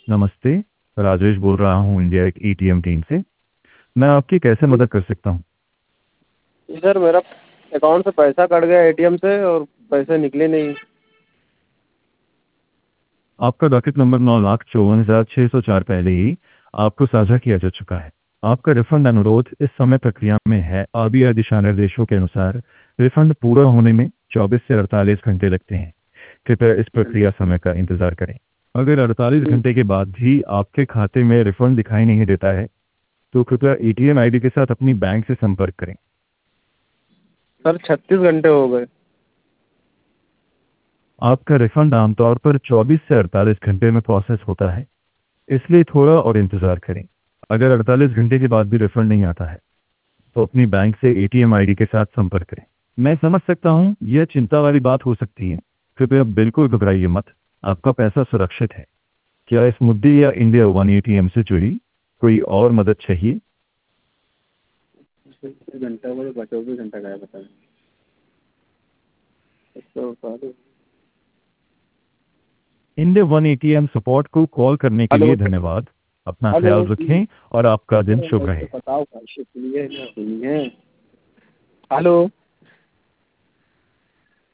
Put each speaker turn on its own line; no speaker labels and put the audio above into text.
नमस्ते। राजेश बोल रहा हूँ इंडिया एटीएम टीम से। मैं आपकी कैसे मदद कर सकता हूँ?
जी सर, मेरा अकाउंट से पैसा कट गया एटीएम से और पैसे निकले नहीं।
आपका डॉकेट नंबर 9,54,604 पहले ही आपको साझा किया जा चुका है। आपका रिफंड अनुरोध इस समय प्रक्रिया में है। आरबीआई दिशा निर्देशों के अनुसार रिफंड पूरा होने में 24 से 48 घंटे लगते हैं। कृपया इस प्रक्रिया समय का इंतजार करें। अगर 48 घंटे के बाद भी आपके खाते में रिफंड दिखाई नहीं देता है तो कृपया एटीएम आईडी के साथ अपनी बैंक से संपर्क करें।
सर 36 घंटे हो गए।
आपका रिफंड आमतौर पर 24 से 48 घंटे में प्रोसेस होता है, इसलिए थोड़ा और इंतज़ार करें। अगर 48 घंटे के बाद भी रिफंड नहीं आता है तो अपनी बैंक से एटीएम आईडी के साथ संपर्क करें। मैं समझ सकता हूँ यह चिंता वाली बात हो सकती है। कृपया बिल्कुल घबराइए मत, आपका पैसा सुरक्षित है। क्या इस मुद्दे या इंडिया वन एटीएम से जुड़ी कोई और मदद चाहिए?
घंटा मुझे 24 घंटा का है, बता दें।
इंडिया वन एटीएम सपोर्ट को कॉल करने के
हेलो
लिए धन्यवाद। अपना
हेलो।
ख्याल रखें और आपका दिन शुभ रहे।
बताओ कैसे सुनिए ना सुनिए। हेलो।